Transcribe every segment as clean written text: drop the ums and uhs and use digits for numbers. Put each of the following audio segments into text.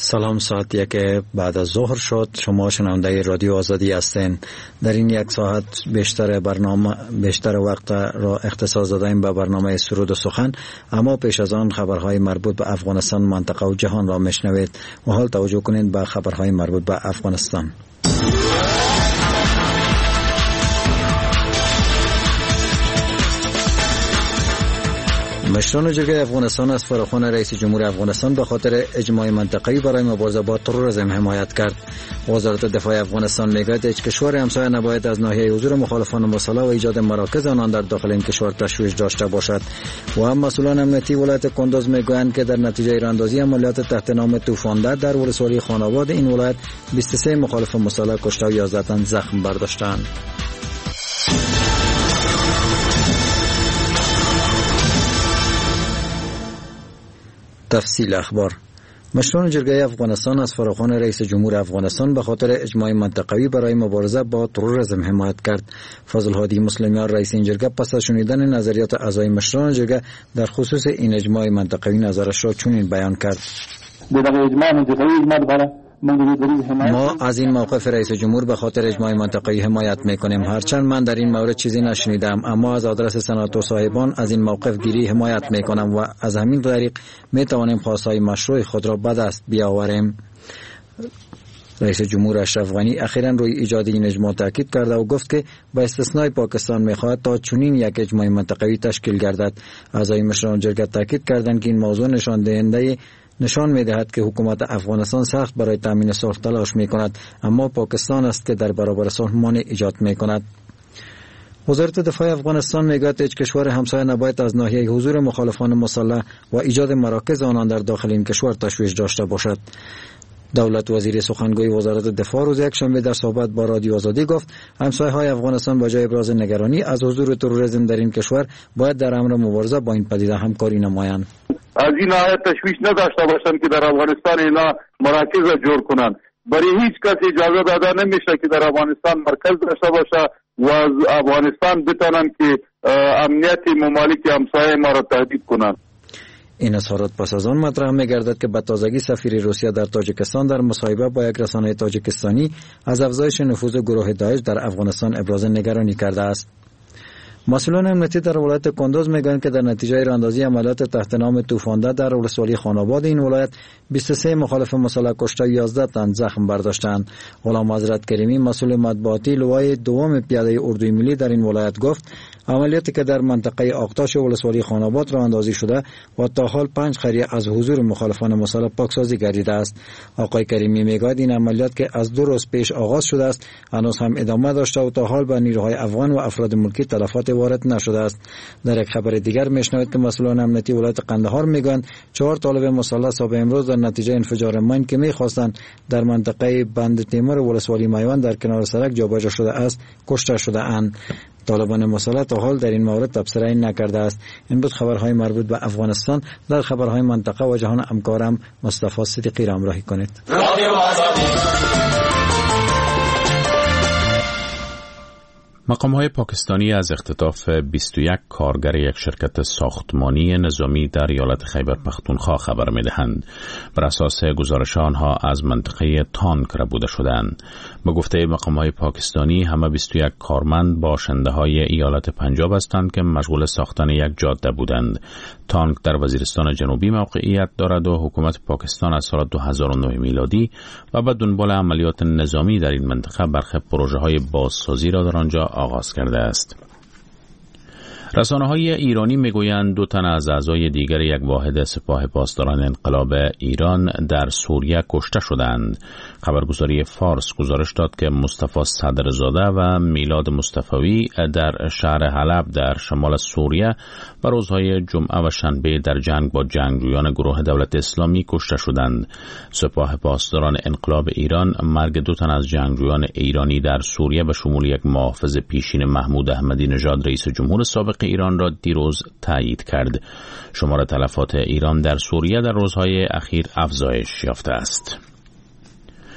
سلام، ساعت یک بعد از ظهر شد. شما شنونده رادیو آزادی هستین. در این یک ساعت بیشتر وقت را اختصاص دادیم به برنامه سرود و سخن، اما پیش از آن خبرهای مربوط به افغانستان، منطقه و جهان را میشنوید. و حال توجه کنید به خبرهای مربوط به افغانستان. مشران جرگه افغانستان از فراخوان رئیس جمهور افغانستان به خاطر اجماع منطقه‌ای برای مبارزه با تروریسم حمایت کرد. وزارت دفاع افغانستان میگوید هیچ کشور همسایه نباید از ناحیه حضور مخالفان مسلح و ایجاد مراکز آنان در داخل این کشور تشویش داشته باشد. و هم مسئولان امنیتی ولایت کندوز میگویند که در نتیجه راندازی عملیات تحت نام طوفانده در ولسوالی خاناباد این ولایت 23 مخالف مسلح کشته و 11 تن زخم برداشتند. تفصیل اخبار. مشران جرگه افغانستان از فراخوان رئیس جمهور افغانستان به خاطر اجماع منطقوی برای مبارزه با تروریسم حمایت کرد. فضل هادی مسلمیان رئیس این جرگه پس از شنیدن نظریات اعضای مشران جرگه در خصوص این اجماع منطقوی نظرش را چنین بیان کرد: ما از این موقف رئیس جمهور به خاطر اجماع منطقه‌ای حمایت می‌کنیم. هرچند من در این مورد چیزی نشنیدم، اما از آدرس سناتور صاحبان از این موقف گیری حمایت می‌کنم و از همین طریق می‌توانیم خواست‌های مشروع خود را به دست بیاوریم. رئیس جمهور اشرف غنی اخیراً روی ایجاد این اجماع تاکید کرده و گفت که با استثنای پاکستان می‌خواهد تا چنین یک اجماع منطقه‌ای تشکیل گردد. اعضای مشران جرگه تاکید کردند که این موضوع نشان می‌دهد که حکومت افغانستان سخت برای تامین صلح تلاش می‌کند، اما پاکستان است که در برابر صلح مانع ایجاد می‌کند. وزارت دفاع افغانستان میگوید هیچ کشور همسایه نباید از ناحیه حضور مخالفان مسلح و ایجاد مراکز آنان در داخل این کشور تشویش داشته باشد. دولت وزیر سخنگوی وزارت دفاع روز یکشنبه در صحبت با رادیو آزادی گفت همسایه‌های افغانستان با جای ابراز نگرانی از حضور تروریسم در این کشور باید در امر مبارزه با این پدیده همکاری نمایند. از این ناحیه تشویش نداشته باشند که در افغانستان اینا مراکز جور کنند. برای هیچ کس اجازه داده نمیشه که در افغانستان مرکز داشته باشه و از افغانستان بتونن که امنیت ممالک همسایه ما را تهدید کنند. این اظهارات پس از آن مطرح می‌گردد که به تازگی سفیر روسیه در تاجیکستان در مصاحبه با یک رسانه تاجیکستانی از افزایش نفوذ گروه داعش در افغانستان ابراز نگرانی کرده است. مسئولان امنیتی در ولایت کندوز میگویند که در نتیجه راندازی عملیات تحت نام طوفانده در ولسوالی خاناباد این ولایت 23 مخالف مسلح کشته و 11 تن زخم برداشتند. غلام حضرت کریمی مسئول مطبوعاتی لوای دوم پیاده اردوی ملی در این ولایت گفت عملیاتی که در منطقه آقتاش ولسوالی خاناباد راه اندازی شده و تا حال 5 قریه از حضور مخالفان مسلح پاکسازی گردیده است. آقای کریمی میگوید این عملیات که از 2 روز پیش آغاز شده است هنوز هم ادامه داشته و تا حال به نیروهای افغان و افراد ملکی تلفات وارد نشده است. در یک خبر دیگر میشنوید که مسئولان امنیتی ولایت قندهار میگویند 4 طالب مسلح صبح امروز در نتیجه انفجار ماین که میخواستند در منطقه بند تیمور ولسوالی میوان در کنار سرک جابجا شده است کشته شده اند. طالبان مسلح تا حال در این مورد تبصره نکرده است. این بود خبرهای مربوط به افغانستان. در خبرهای منطقه و جهان همکارم مصطفی صدیقی را همراهی کنید. مقام‌های پاکستانی از اختطاف 21 کارگر یک شرکت ساختمانی نظامی در ایالت خیبر پختونخوا خبر می‌دهند. بر اساس گزارش آنها از منطقه تانک ربوده شدند. به گفته مقام‌های پاکستانی همه 21 کارمند باشنده‌های ایالت پنجاب هستند که مشغول ساختن یک جاده بودند. تانک در وزیرستان جنوبی موقعیت دارد و حکومت پاکستان از سال 2009 میلادی و به دنبال عملیات نظامی در این منطقه برخی پروژه‌های بازسازی را در آنجا آغاز کرده است. رسانه‌های ایرانی میگویند 2 تن از اعضای دیگر یک واحد سپاه پاسداران انقلاب ایران در سوریه کشته شدند. خبرگزاری فارس گزارش داد که مصطفی صدرزاده و میلاد مصطفی در شهر حلب در شمال سوریه و روزهای جمعه و شنبه در جنگ با جنگجویان گروه دولت اسلامی کشته شدند. سپاه پاسداران انقلاب ایران مرگ 2 تن از جنگجویان ایرانی در سوریه به شمول یک محافظ پیشین محمود احمدی نژاد رئیس جمهور سابق ایران را دیروز تایید کرد. شمار تلفات ایران در سوریه در روزهای اخیر افزایش یافته است.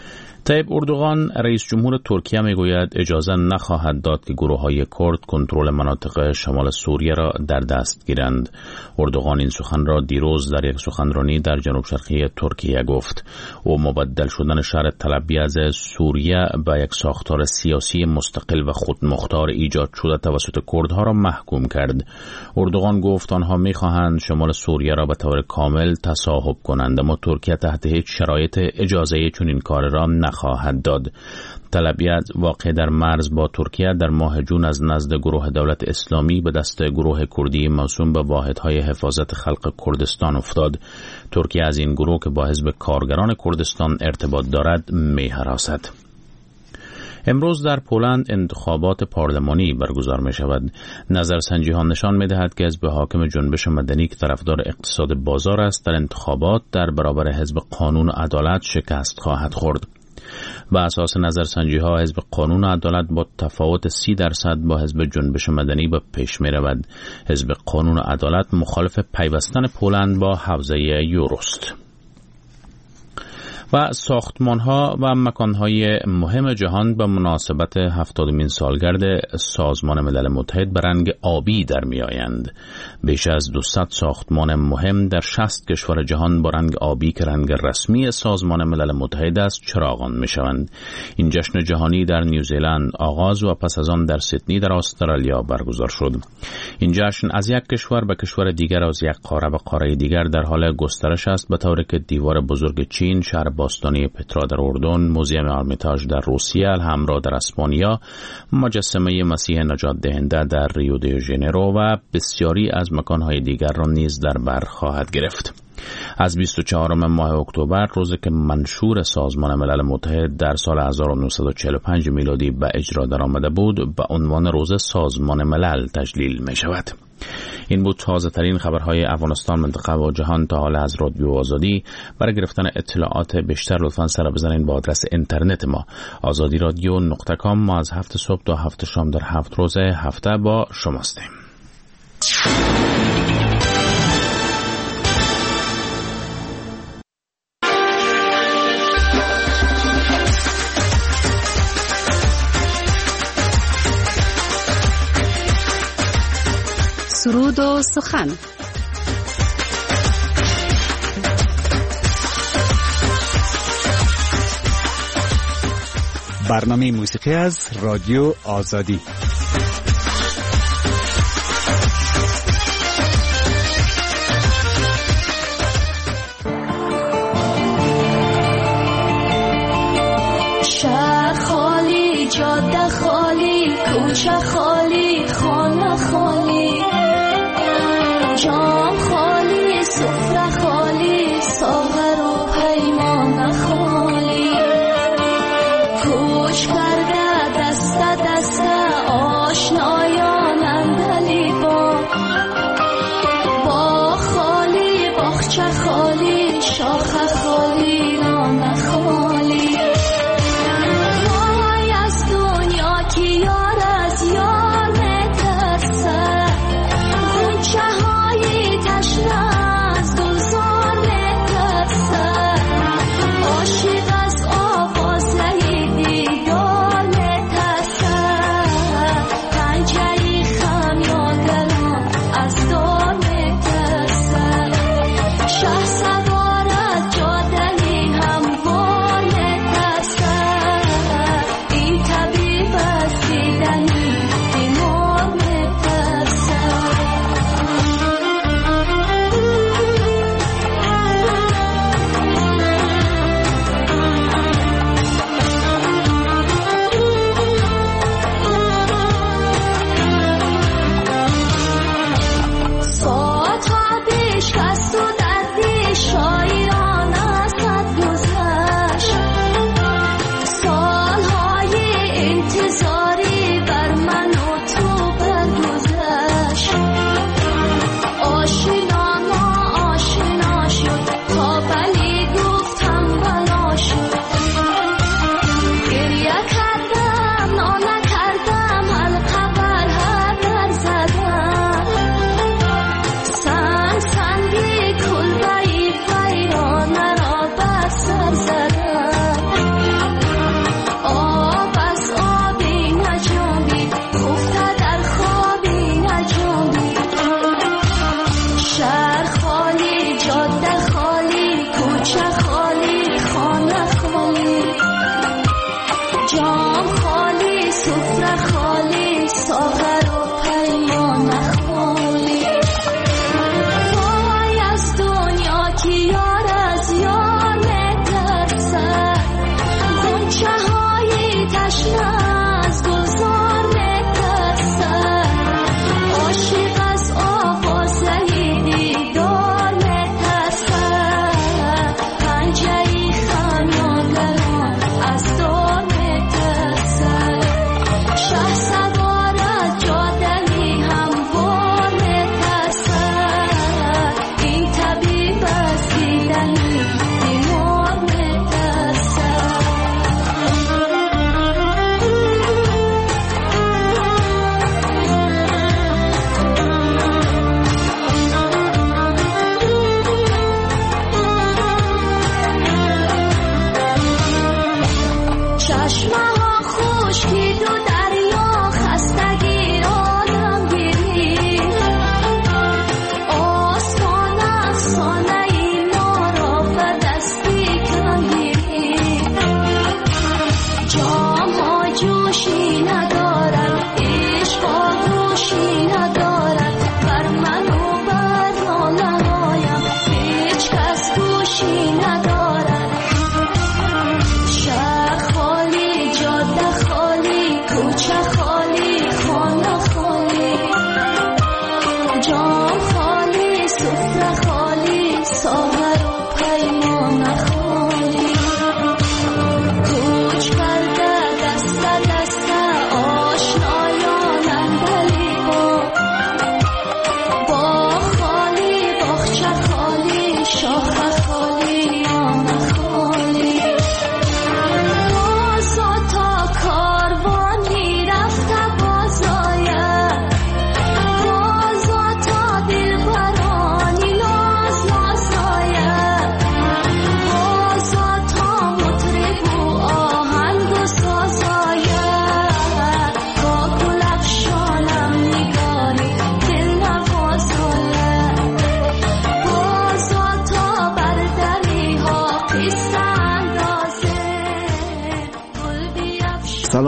طیب اردوغان رئیس جمهور ترکیه میگوید اجازه نخواهد داد که گروه‌های کرد کنترل مناطق شمال سوریه را در دست گیرند. اردوغان این سخن را دیروز در یک سخنرانی در جنوب شرقی ترکیه گفت. او مبدل شدن شهر تل‌ابیب سوریه به یک ساختار سیاسی مستقل و خودمختار ایجاد شده توسط کردها را محکوم کرد. اردوغان گفت آنها می‌خواهند شمال سوریه را به طور کامل تصاحب کنند، اما ترکیه تحت هیچ شرایط اجازه چنین کار را خواهد داد. تل‌ابیب واقع در مرز با ترکیه در ماه جون از نزد گروه دولت اسلامی به دست گروه کردی موسوم به واحدهای حفاظت خلق کردستان افتاد. ترکیه از این گروه که با حزب کارگران کردستان ارتباط دارد می‌هراسد. امروز در پولند انتخابات پارلمانی برگزار می شود. نظرسنجی ها نشان می دهد که حزب حاکم جنبش مدنی که طرفدار اقتصاد بازار است در انتخابات در برابر حزب قانون و عدالت شکست خواهد خورد. بر اساس نظرسنجی ها حزب قانون و عدالت با تفاوت 30% با حزب جنبش مدنی به پیش می رود. حزب قانون و عدالت مخالف پیوستن پولند با حوزه یوروست. و ساختمان‌ها و مکان‌های مهم جهان به مناسبت 70مین سالگرد سازمان ملل متحد به رنگ آبی در می‌آیند. بیش از 200 ساختمان مهم در 60 کشور جهان با رنگ آبی که رنگ رسمی سازمان ملل متحد است چراغان می‌شوند. این جشن جهانی در نیوزیلند آغاز و پس از آن در سیدنی در استرالیا برگزار شد. این جشن از یک کشور به کشور دیگر، از یک قاره به قاره دیگر در حال گسترش است، به طوری که دیوار بزرگ چین، شهر باستانی پترا در اردن، موزیم آرمیتاژ در روسیه، الحمرا در اسپانیا، مجسمه مسیح نجات دهنده در ریو دی ژانیرو و بسیاری از مکانهای دیگر را نیز در بر خواهد گرفت. از 24 ماه اکتبر، روزی که منشور سازمان ملل متحد در سال 1945 میلادی به اجرا درآمده بود، به عنوان روز سازمان ملل تجلیل می شود. این بود تازه ترین خبرهای افغانستان، منطقه و جهان تا حالا از رادیو آزادی. برای گرفتن اطلاعات بیشتر لطفاً سر بزنید با آدرس اینترنت ما azadiradio.com. ما از 7 صبح تا 7 شام در 7 روز هفته با شماستیم. سرود و سخن. برنامه موسیقی از رادیو آزادی. شهر خالی، جاده خالی، کوچه خالی، خانه خالی، جام خالی، سفره خالی، ساغر و پیمان خالی، کوچ کرده دست دست آشنایان اندلی با خالی، باغچه خالی، شاخه خالی، نان خالی. وای از دنیا که یار از یار نترسه، غنچه های تشنه از گلزار نترسه، عاشق از آوازه دیدار نترسه، پنجه خمیازه از دار نترسه، شه سوار از جاده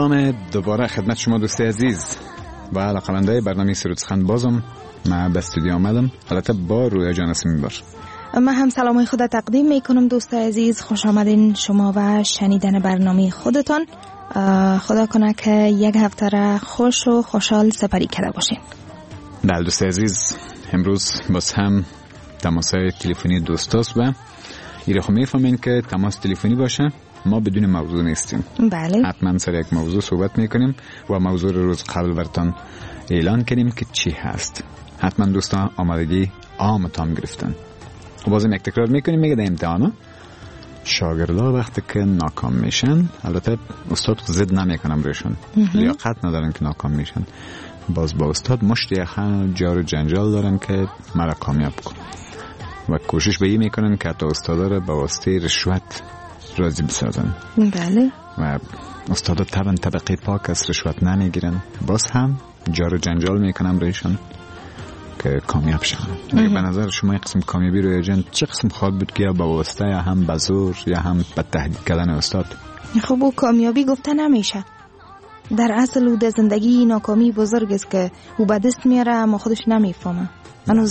سلام دوباره خدمت شما دوست عزیز و علاقه‌مندای برنامه سرود سخن. بازم من به استودیو آمدم، البته با رویا جان اسمی بار. من هم سلامای خود تقدیم میکنم دوست عزیز، خوش آمدین شما و شنیدن برنامه خودتان. خدا کنه که یک هفته را خوش و خوشحال سپری کرده باشین. بله دوست عزیز، امروز باز هم تماسای تلفنی دوستاست و ایره خو میفهمین که تماس تلفنی باشه ما بدون موضوع نیستیم. بله. حتما سر یک موضوع صحبت میکنیم و موضوع روز قبل براتون اعلان کنیم که چی هست. حتما دوستان آمادگی عامتان گرفتن. و بازم یک تکرار میکنیم، میگه در امتحانا شاگردا وقتی که ناکام میشن، البته استاد ضد نمیکنم روشون، لیاقت ندارن که ناکام میشن، باز با استاد مشت یخن جار و جنجال دارن که مرا کامیاب کن و کوشش به این میکنن که حتی استادا را به واسطه رشوت راضی بسازن. بله. و استادا طبقه پاک از رشوت نمیگیرن، باز هم جار و جنجال میکنم روشون که کامیاب شن. به نظر شما این قسم کامیابی رو ایجن چه قسم خواهد بود که یا با واسطه یا هم به زور یا هم به تهدید کردن استاد؟ خب او کامیابی گفته نمیشه. در اصل او در زندگی ناکامی بزرگ است که او به دست میاره اما خودش نمیفهمه. هنوز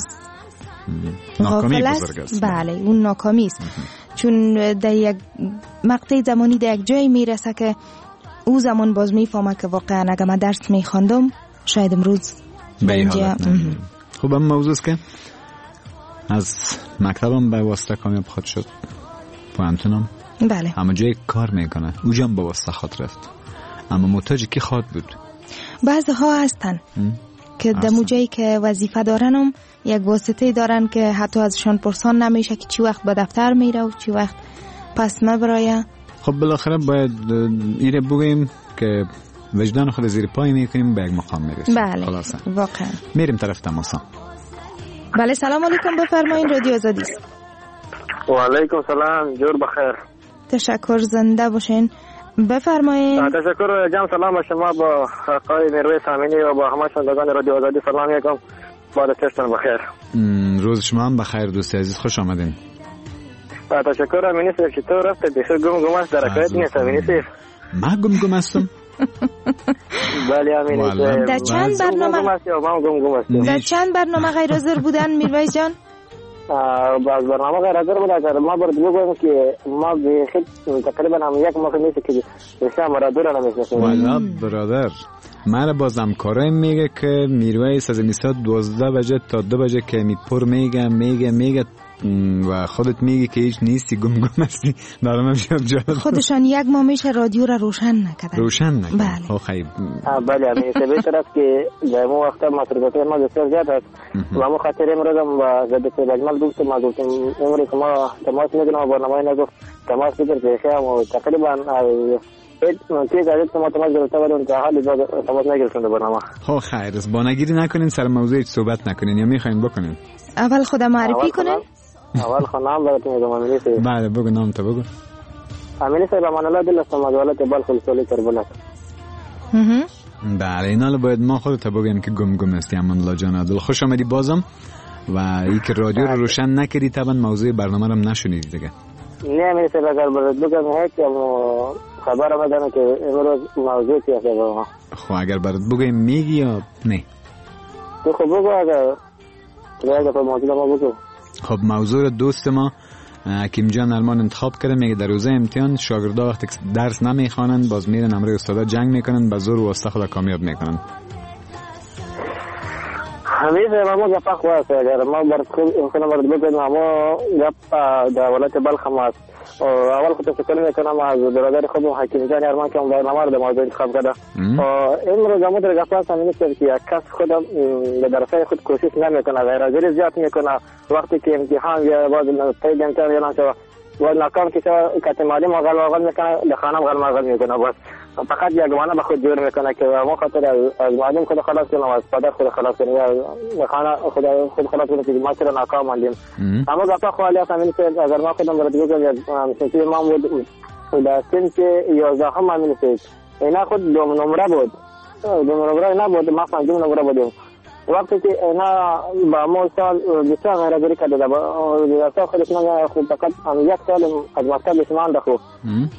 ناکامی بزرگ است. بله اون ناکامی است. چون در یک مقطع زمانی در یک جای میرسه که او زمان باز میفهمه که واقعا اگه من درس میخواندم شاید امروز به اینجا. خب هم موضوع است که از مکتبم به واسطه کامیاب خود شد پوانتونم. بله. اما جای کار میکنه اوجا هم به واسطه خود رفت، اما محتاج کی خود بود؟ بعضی ها هستن که در جایی که وظیفه دارن هم یک واسطه دارن که حتی ازشان پرسان نمیشه که چی وقت به دفتر میره و چی وقت پس مبرایه. خب بالاخره باید ایره بگویم که وجدان خود زیر پای میکنیم به یک مقام میرسیم. بله خلاصه واقعا میریم طرف تماسا. بله سلام علیکم، بفرمایید رادیو آزادی است. و علیکم سلام، جور بخیر. تشکر، زنده باشین، بفرمایید. تشکر جان، سلام به شما، با آقای میرویس امینی و با همه شنوندگان رادیو آزادی سلام میگم. بعد تشتن بخیر. روز شما هم بخیر دوست عزیز، خوش آمدین. تشکر امینی صاحب، چطور رفته؟ بخیر گم است در حکایت نیست امینی صاحب. ما گم هستم. بله امینی صاحب. در چند برنامه غیر حاضر بودن میرویس جان؟ باز برنامه غیر حاضر بوده. ما برد بگویم که ما بخیر تقریبا هم یک ماه میشه که بسیار مرادور نمیشنسیم. والا برادر من بازم کارای میگه که میرویس از میسا 12 بجه تا 2 بجه که میپر میگه و خودت میگی که هیچ نیستی، گم هستی. برام میشه جالب. خودشان یک ماه میشه رادیو را روشن نکردن. بله. خیلی بله همین سبب است که در مو وقت مصرفات ما بسیار زیاد است و ما خاطر امروز هم با ضد اجمال گفتم امروز که ما تماس میگیریم و برنامه نگفت تماس بگیر که خیام و تقریبا تیز از ما تماس گرفته بودیم که حالی تماس نگرفتیم در برنامه. خب خیر است، با نگیری نکنین، سر موضوع صحبت نکنین یا میخواین بکنین؟ اول خودم معرفی کنین. اول خود نام براتون میگم امینی صاحب. بله بگو نام تو بگو. امینی صاحب امان الله دل استم از ولایت بلخ ولسوالی کربلات. بله اینا باید ما خودت بگیم که گم هستی. امان الله جان عدل خوش آمدی بازم و ای که رادیو رو روشن نکردی طبعا موضوع برنامه رو هم نشنیدی دیگه. نه امینی صاحب اگر برات بگم هیچ خبر آمدن که امروز موضوع چی است برام. خب اگر برات بگم میگی یا نه؟ تو خب بگو اگر تو موضوع ما بگو. خب موضوع دوست ما حکیم جان ارمان انتخاب کرده، میگه در روزه امتحان شاگردا وقتی درس نمیخوانند باز میرن امروی استادا جنگ میکنن، به زور واسطه خود کامیاب میکنن. همیشه ما گپ خواست اگر ما امکان برد بگم ما گپ در ولایت بلخ ما اول خود تشکر میکنم از برادر خودم حکیم جان ارمان که برنامه رو در موضوع انتخاب کرده. امروز ما در گپ هستم این است که کس خودم به درسای خود کوشش نمیکنه، غیر حاضری زیاد میکنه. وقتی که امتحان یا باز تایید امتحان یا نشه باز ناکام که کتمالی مغل میکنه، در خانه مغل میکنه، باز فقط یک گمانه به خود جور میکنه که ما خاطر از معلم خود خلاص کنیم، از پدر خود خلاص کنیم یا خانه خود خلاص کنیم که ما چرا ناکام ماندیم. اما گفته خواهی هستم این که اگر ما خودم برد بگم سنتی ما بود در سن که 11 هم همین سید اینا خود دوم نمره بود، دوم نمره نبود، ما پنجم نمره بودیم. وقتی که اینا با ما سال بسیار مهرگیری کرده در سال خودش من خود فقط یک سال از مکتب اسمان دخو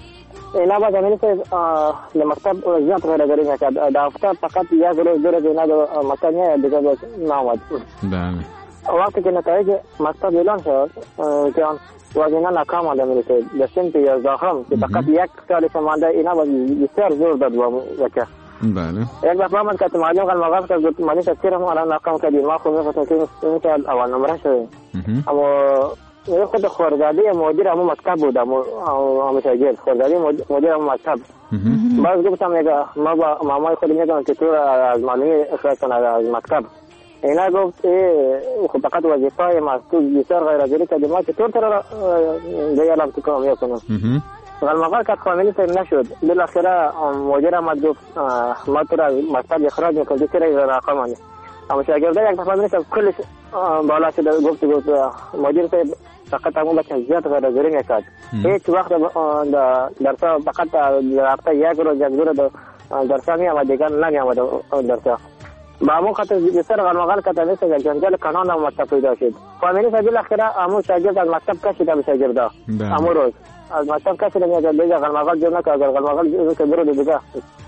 اینا باید همین که در مکتب زیاد غیرگری میکرد. در هفته فقط یک روز دو روز اینا در مکتب نیاید دیگه باز نامد. بله. وقتی که نتایج مکتب اعلان شد که آن باز اینا ناکام آمده میرسه. در سنت 11 که فقط یک سالش مانده اینا باز بسیار زور داد با بچه. بله. یک دفعه آمد که معلم قلمقال که معلم تفسیر هم الان ناکام کردیم. ما خود میخواستم که اول نمره شده. اما خود خوردادی مدیر همون مکتب بود. همون شاگرد خوردادی مدیر همون مکتب. باز گفتم ما با مامای خود میگم که تو از معلمی اخراج کنه از مکتب. اینا گفت خب فقط وظیفه ما تو بسیار غیرحاضری کردیم ما چطور تر دیگه الان تو کار میکنم. قلمقال که فامیلی سر نشد. بالاخره مدیر آمد گفت ما تو را مکتب اخراج میکنم چرا رقم آنی. اما شاگرده یک دفعه میرسه کلش بالا شده گفت مدیر صاحب فقط همون بچه زیاد غیرحاضری میکرد. هیچ وقت درسا فقط در هفته یک روز یک دور درسا میامد دیگر نمیامد درسا. با همون خاطر بسیار قلمقال که تمیسته یک جنجال کنان هم مکتب پیدا شد. فامیلی صاحب بالاخره همون شاگرد از مکتب کشیده به شاگرده. همون روز از مکتب کشیده میاد دیگه قلمقال جور نکرد. اگر قلمقال جور که برو دیگه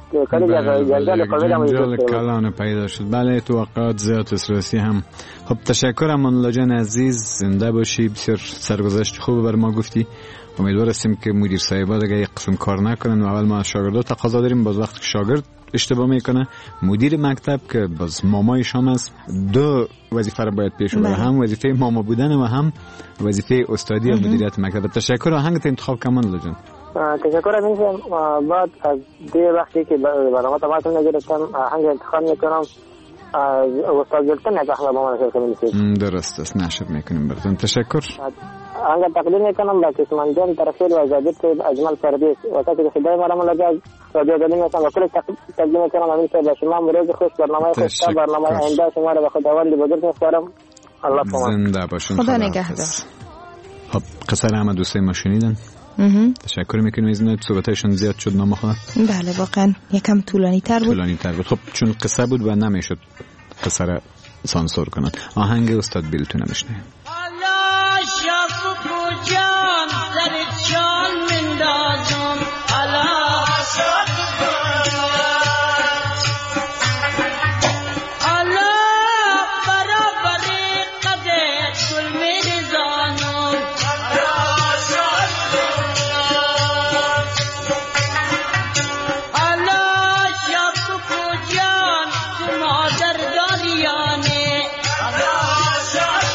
جنجال کلان پیدا شد. بله توقعات زیاد اسراسی هم. خب تشکر امانالله جان عزیز، زنده باشی. بسیار سرگذشت خوب بر ما گفتی. امیدوار هستیم که مدیر صاحبا دیگه یک قسم کار نکنن و اول ما شاگردا تقاضا داریم باز وقتی شاگرد اشتباه میکنه مدیر مکتب که باز مامایشان است دو وظیفه رو باید پیش ببره، هم وظیفه ماما بودن و هم وظیفه استادی و مدیریت مکتب. تشکر. آهنگت انتخاب کمان لجن. تشکر از اینکه بعد از دیر وقتی که برنامه تماشا نگرفتم آهنگ انتخاب میکنم از استاد گلتن از احمد با من شرکت می‌کنید. درست است، نشر میکنیم براتون. تشکر. آهنگ تقدیم میکنم با کسمان جان طرفدار و زاده اجمل پردیس وقتی که صدای مرا ملاقات رادیو دادیم مثلا وکیل تقدیم میکنم همین که با شما روز خوش برنامه خوش برنامه آینده شما را به خداوند بزرگ می‌سپارم. الله پاک. زنده باشین. خدا نگهدار. خب قصر احمد دوستای ما شنیدن. تشکر میکنیم از اینکه صحبتشون زیاد شد نامخواد. بله واقعا یکم طولانی تر بود. خب چون قصه بود و نمیشد قصه را سانسور کنن. آهنگ استاد بیلتون میشنیم. الله شاف جان در جان مندازم الله شاف الله برابر قدر گل میزانم الله شاف الله شاف جان تو مادر داریانه الله شاف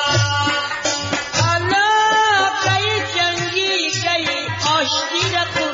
آشتی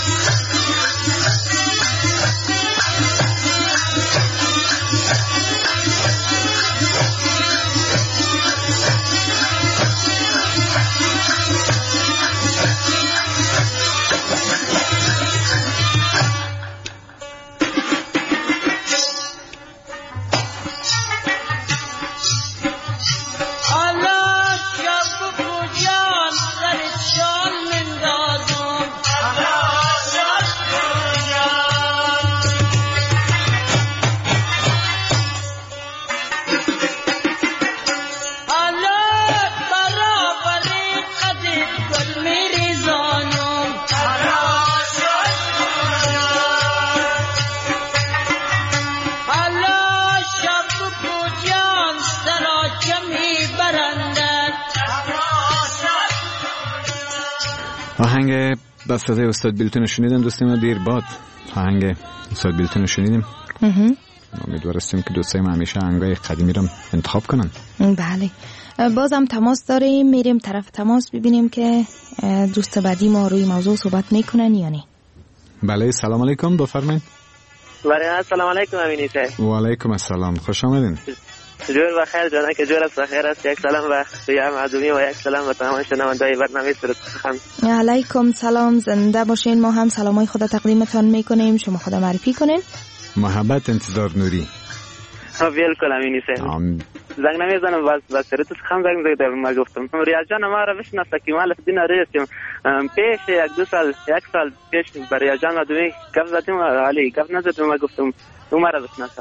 آهنگ بسته استاد بیلتون شنیدن دوستان ما دیر بعد آهنگ استاد بیلتون شنیدیم. امیدوار هستیم که دوستای ما همیشه آهنگای قدیمی رو انتخاب کنن. بله بازم تماس داریم، میریم طرف تماس ببینیم که دوست بعدی ما روی موضوع صحبت میکنن یا نه. بله سلام علیکم بفرمایید. بله سلام علیکم امینی صاحب. و علیکم السلام خوش آمدین. جور بخیر جان که جور است بخیر است. یک سلام به سیام معدومی و یک سلام به تمام شنوندگان برنامه سرود سخن. علیکم سلام، زنده باشین. ما هم سلامای خود تقدیمتان میکنیم، شما خود معرفی کنین. محبت انتظار نوری. بالکل امینی صاحب. زنگ نمیزنم باز سرود سخن زنگ زدم ما گفتم ریاض جان ما را بشناسه که مال دین رئیسیم پیش یک سال پیش برای ریاض جان معدومی گفت زدیم علی گفت نزدم ما گفتم تو ما را بشناسه.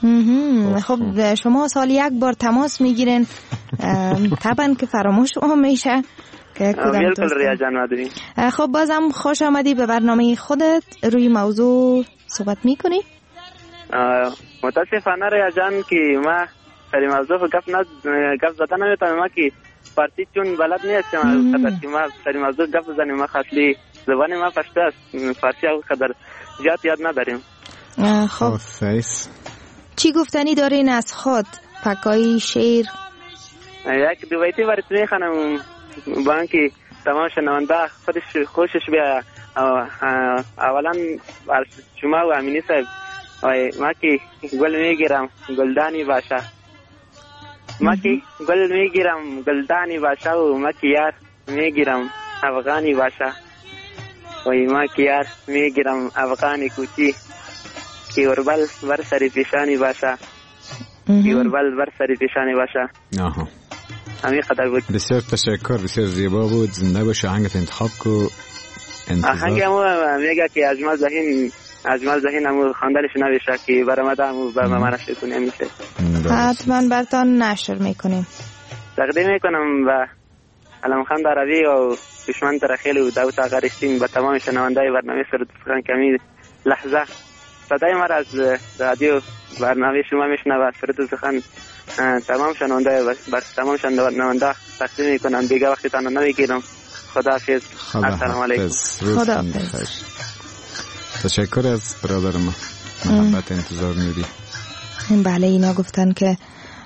خب شما سال یک بار تماس میگیرین طبعا که فراموش میشه که کدام دوست. ریاض جان معدومی. خب بازم خوش آمدی به برنامه خودت. روی موضوع صحبت میکنی؟ متاسفانه ریاض جان که ما در این موضوع گپ زدن نمیتونم ما که فارسی چون بلد نیستم خاطر که ما در این موضوع گپ بزنیم. ما خاصی زبان ما پشتو است، فارسی او قدر زیاد یاد نداریم. خب چی گفتنی دارین از خود؟ پکای شعر یک دو بیتی برات میخوانم با اینکه تمام شنونده خودش خوشش بیاد. اولا شما و امینی صاحب ما که گل میگیرم گلدانی باشه، ما که گل میگیرم گلدانی باشه و ما که یار میگیرم افغانی باشه و ما که یار میگیرم افغانی کوچی که وربل بر سری پیشانی باشه که وربل بر سری پیشانی باشه. همین قدر بود. بسیار تشکر، بسیار زیبا بود. زنده باشه. آهنگت انتخاب کو. آهنگ همو میگه که اجمل ذهین همو خواندنش نویشه که برآمده همو به ما نشر کنیم میشه. حتما براتون نشر میکنیم. تقدیم میکنم به علم خان عربی و دشمن ترخیل و داوود آقارشتین به تمام شنوندای برنامه سرود سخن که همین لحظه صدای ما از رادیو برنامه شما میشنوه. سرود سخن تمام شنوندای بر تمام شنونده تقدیم میکنم. دیگه وقتی تانو نمیگیرم. خداحافظ. السلام علیکم. خداحافظ. تشکر از برادر ما محبت انتظار نوری. بله اینا گفتن که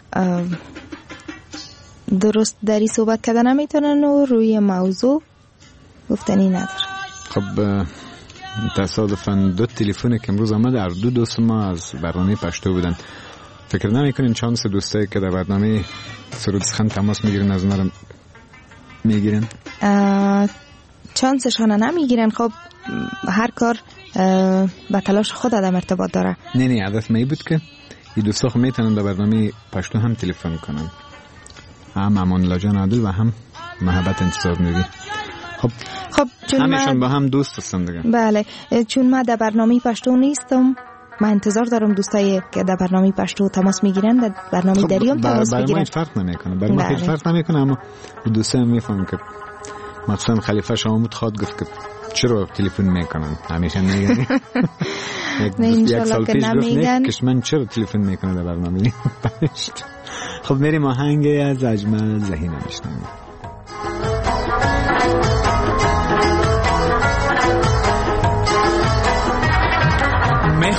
درست دری صحبت کردن نمیتونن و روی موضوع گفتنی نداره. خب تصادفاً دو تلفن که امروز آمد هر دو دوست ما از برنامه پشتو بودن. فکر نمیکنین چانس دوستایی که در برنامه سرود سخن تماس میگیرن از اونها میگیرن؟ چانسشان نمیگیرن. خب هر کار به تلاش خود آدم ارتباط داره. نه هدف می بود که این دوستا خب میتونن در برنامه پشتو هم تلفن کنن، هم امان الله جان عادل و هم محبت انتظار نوری. خب همشون با هم دوست هستن دیگه. بله چون من در برنامه پشتو نیستم، من انتظار دارم دوستایی که در برنامه پشتو تماس میگیرن در برنامه دریام تماس بگیرن. برای ما فرق نمیکنه، برای ما فرق نمیکنه، اما دوستان میفهمن که مثلا خلیفه شامود خواد گفت که چرا تلفن میکنن همیشه میگن یک سال پیش گفت کشمن چرا تلفن میکنه در برنامه. خب میریم آهنگ از اجمل ذهین میشنویم.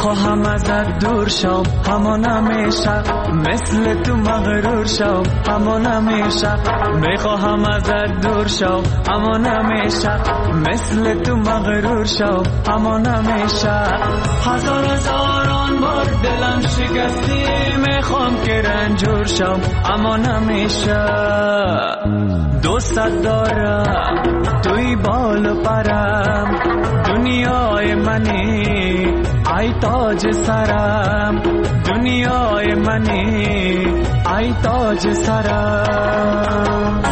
میخواهم ازت دور شم همان همیشه مثل تو مغرور شم همان همیشه میخواهم ازت دور شم همان همیشه مثل تو مغرور شم همان همیشه هزاران بار دلم شکستی میخوام که رنجور شم همان همیشه دوستت دارم توی بال و پرم دنیای منی ای تاج سرم دنیای منی ای تاج سرم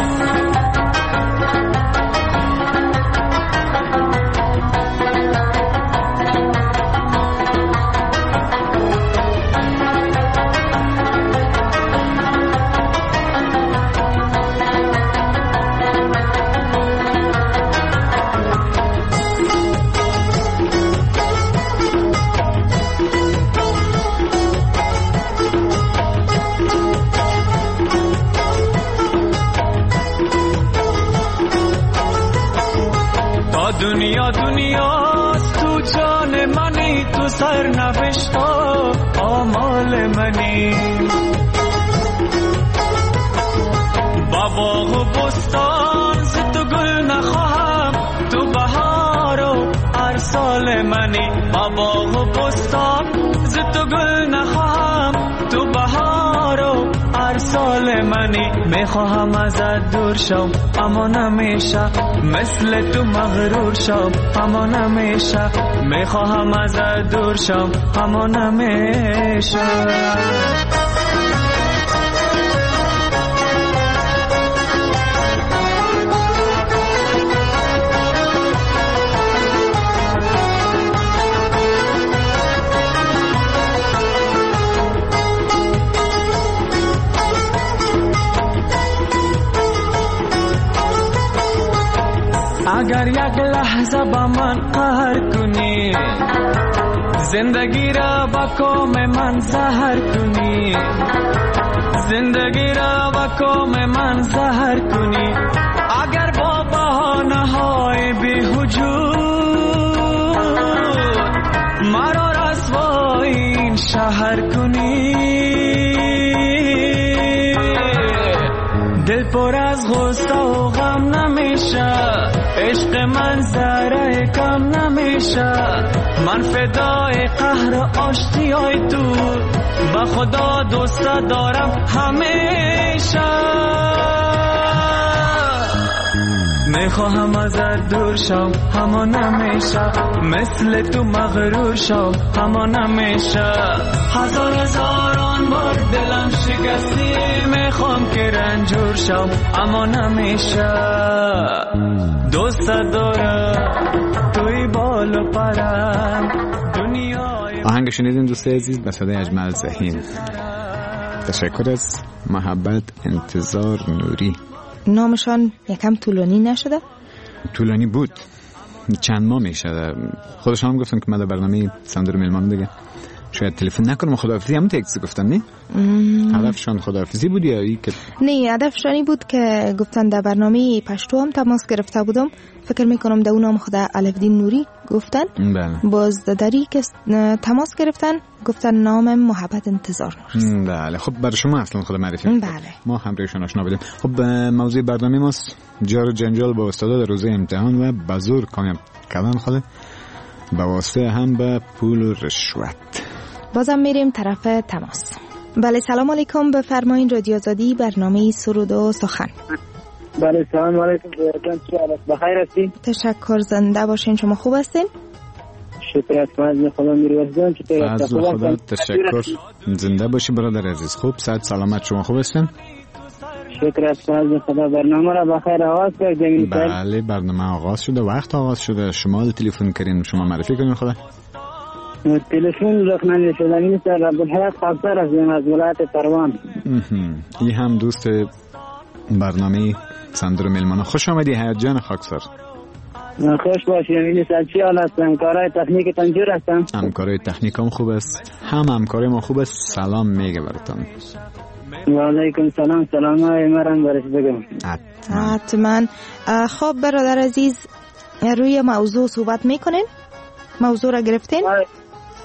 دنیاست تو جان منی تو سر نوشتا آمال منی با باغ و بستان ز تو گل نخواهم تو بهار و ارسال منی با باغ و بستان ز تو گل نخواهم تو بهار و ارسال منی میخواهم ازت دور شم اما نمیشه مثل تو مغرور شم اما نمیشه میخواهم ازت دور شم اما نمیشه اگر یک لحظه با من قهر کنی زندگی را با کام من زهر کنی زندگی را با کام من زهر کنی اگر با بهانه های بی‌وجود مرا رسوای این شهر کنی دل پر از غصه و غم نمیشه عشق من ذره کم نمیشه من فدای قهر و آشتیای تو با خدا دوست دارم همیشه میخواهم ازت دور شم اما نمیشه مثل تو مغرور شم اما نمیشه هزاران بار دلم شکستی میخوام که رنجور شم اما نمیشه دوست دارم توی بال و پرم دنیای آهنگ شنیدین دوست عزیز به صدای اجمل ذهین. تشکر از محبت انتظار نوری. نامشان یکم طولانی نشده؟ طولانی بود، چند ماه میشه. خودشان هم گفتن که من در برنامه صندوق میلمان دیگه شاید تلفن نکنم خداحافظی هم تکس گفتن نه؟ هدفشان خداحافظی بود یا ای که نه هدفشانی بود که گفتن در برنامه پشتو هم تماس گرفته بودم فکر میکنم در اونم خدا الفدین نوری گفتن باز داری که تماس گرفتن گفتن نام محبت انتظار نوری. بله خب برای شما اصلا خدا معرفی بله ما همراهشون آشنا بودیم. خب موضوع برنامه ماست جار و جنجال با استادا در روزه امتحان و بزرگ کامیاب کردن خود با واسطه هم به پول و رشوت. بازم میریم طرف تماس. بله سلام علیکم بفرمایین رادیو آزادی برنامه سرود و سخن. بله سلام علیکم بخیر هستین؟ تشکر زنده باشین شما خوب هستین؟ شکر از خدا میروزم چطور هستین؟ از خدا تشکر زنده باشی برادر عزیز. خوب صحت سلامت شما خوب هستین؟ شکر از خدا برنامه را بخیر آغاز کردیم. بله برنامه آغاز شده وقت آغاز شده شما تلفن کردین شما معرفی کنین خدا. تلفن رقم شدنی نیست عبدالحق خاکسار از ولایت پروان. این هم دوست برنامه صندوق میلمانان. خوش آمدی حیات جان خاکسار. خوش باشی. این چی حال هستم؟ همکارای تکنیک تنجور هستم. همکارای تکنیک هم خوب است. همکارای ما خوب است. سلام میگه براتون. و علیکم سلام. سلام های مرم برش بگم. حتما. خب برادر عزیز روی موضوع صحبت میکنین؟ موضوع را گرفتین؟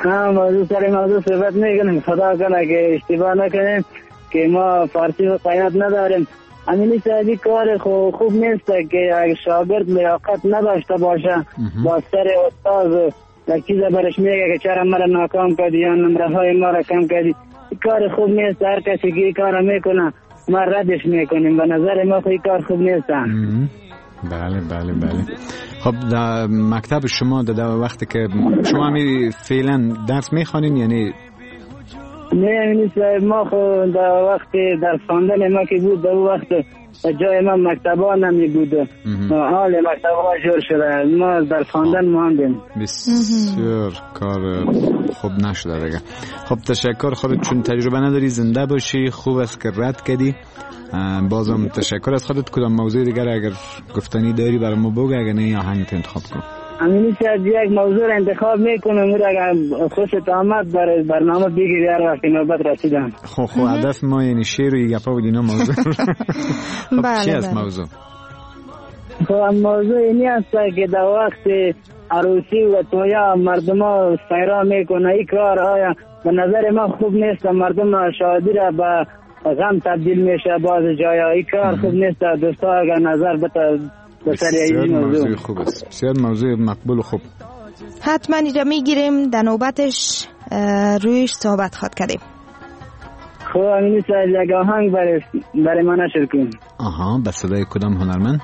موضوع سر موضوع صحبت میکنیم. خدا کنه که اشتباه نکنیم که ما فارسی و قیاد نداریم. امینی صاحبی کار خوب نیست که اگه شاگرد لیاقت نداشته باشه با سر استاد یک چیز برش میگه که چرا مرا ناکام کردی یا نمره های ما را کم کردی. کار خوب نیست. هر کسی که کار میکنه ما ردش میکنیم. به نظر ما خیلی کار خوب نیست. بله بله بله. خب در مکتب شما در وقتی که شما می فعلا درس میخوانین یعنی نه صاحب ما خود در وقتی در خواندن ما که بود در وقت جای ما مکتبا نمی بود. حال مکتبا جور شده. ما در خواندن ماندیم. بسیار کار خوب نشده دیگه. خب تشکر خودت چون تجربه نداری زنده باشی. خوب است که رد کردی. بازم تشکر از خودت. کدام موضوع دیگر اگر گفتنی داری برای ما بگو. اگر نه آهنگ انتخاب کن. امینی شاید یک موضوع انتخاب میکنم. اگر خوشت آمد برای برنامه بگیری هر وقت نوبت رسیدم. خب هدف ما یعنی شعر و گپا و اینا موضوع. خب چی است موضوع؟ خب موضوع اینی است که در وقت عروسی و تویا مردم ها سیرا میکنه. این کار آیا به نظر ما خوب نیست. مردم شادی را به غم تبدیل میشه باز جایا. این کار خوب نیست. دوستا اگر نظر بده بسیار موضوع خوب است. بسیار موضوع مقبول و خوب. حتما اینجا میگیریم در نوبتش رویش صحبت خواد کردیم. خب امینی صاحب یک آهنگ برای ما نشر کن. آها به صدای کدام هنرمند؟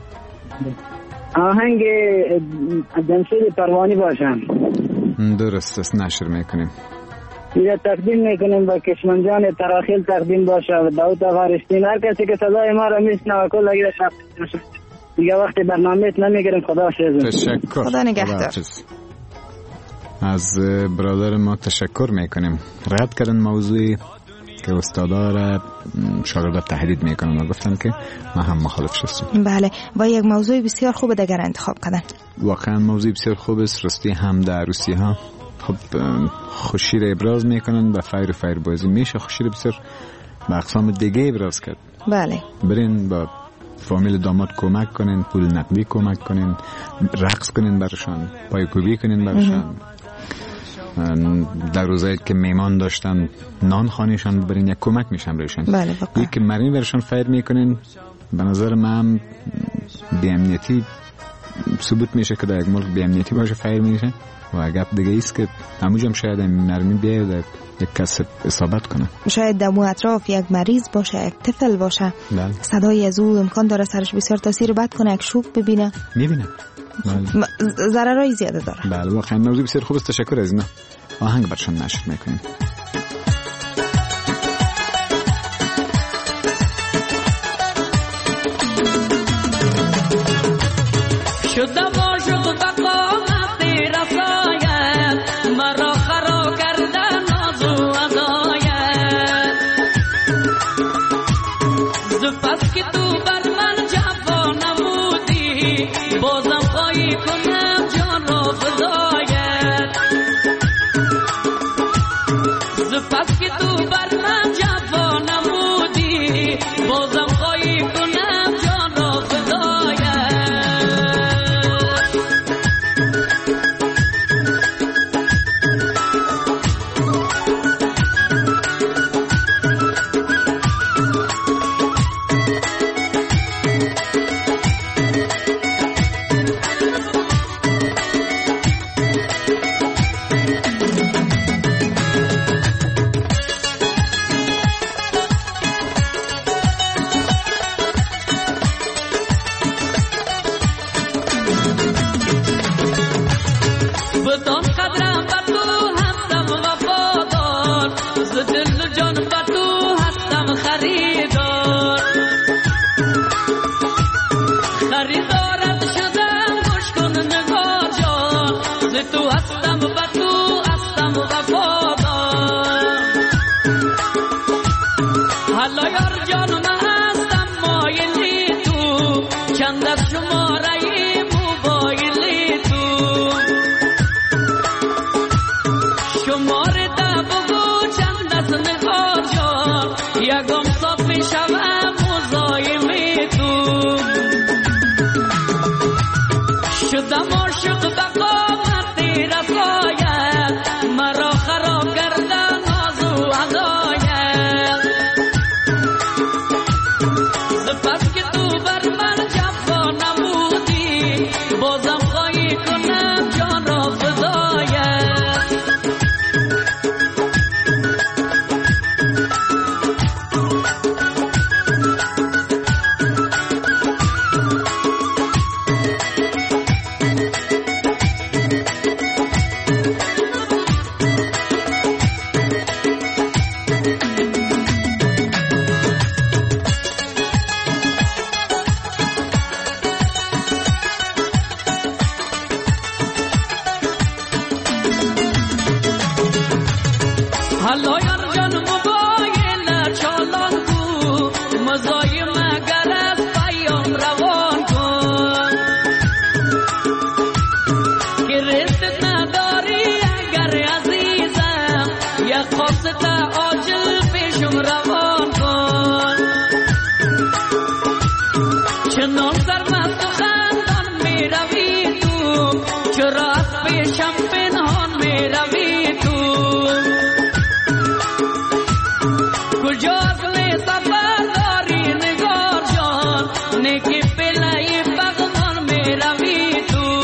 آهنگ جمشید پروانی باشم. درست است نشر میکنیم. اینجا تقدیم میکنیم با کشمنجان تراخیل تقدیم باشه و داود آغارشتین. هر کسی که صدای ما را میشنه و کل اگر شخص دیگه وقتی برنامه نمیگیریم. خدا شکر. تشکر. خدا نگهدار. از برادر ما تشکر میکنیم. رد کردن موضوعی که استادا را شاگردا تهدید میکنن و گفتن که ما هم مخالف شدیم. بله و یک موضوع بسیار خوب دیگر انتخاب کردن. واقعا موضوع بسیار خوب است. راستی هم در عروسی ها خب خوشی را ابراز میکنن و فیر بازی میشه. خوشی را بسیار به اقسام دیگه ابراز کرد. بله. برین با فامیل داماد کمک کنین. پول نقدی کمک کنین. رقص کنین برشان. پایکوبی کنین برشان. در روزایی که میمان داشتن نان خانیشان ببرین. یک کمک میشن برشان. بله واقعا. یک مرمی برشان فیر میکنین. به نظر من بی امنیتی ثبوت میشه که در یک ملک بی امنیتی باشه فیر میشه. و گپ دیگه ایست که همونجا هم شاید مرمی بیاید یک کس اصابت کنه. شاید در اطراف یک مریض باشه. یک طفل باشه. بله. صدای از او امکان داره سرش بسیار تاثیر بد کنه. یک شوک ببینه. میبینه. ضررای زیاده داره. بله واقعا موضوع بسیار خوب است. تشکر از اینا. آهنگ برشان نشر میکنیم. شدم عاشق بقامت رسایت مرا خرا کردن نازو ازایت زفت که تو بر من جفا نمودی بازم خواهی کنم جان را فدایت زفت که تو بر من جفا نمودی بازم خواهی کنم جان را فدایت شدم عاشق بقامت رسایت از پیشم پنهان می روی تو کجا اصل سفر داری نگار جان نکی پلای بغمان می روی تو